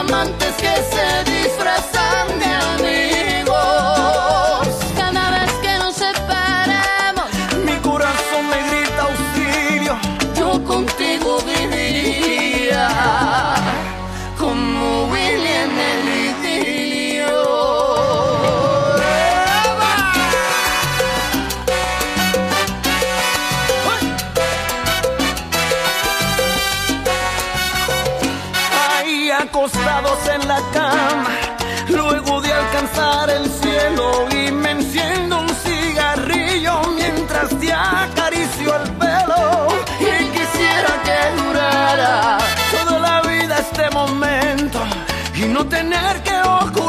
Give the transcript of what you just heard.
amantes que se disfrazan de amigos. Cada vez que nos separamos, mi corazón me grita auxilio. Yo contigo viviría como Willy en el idilio. Ahí acostados en la cama, luego de alcanzar el cielo, y me enciendo un cigarrillo mientras te acaricio el pelo. Y quisiera que durara toda la vida este momento y no tener que ocultar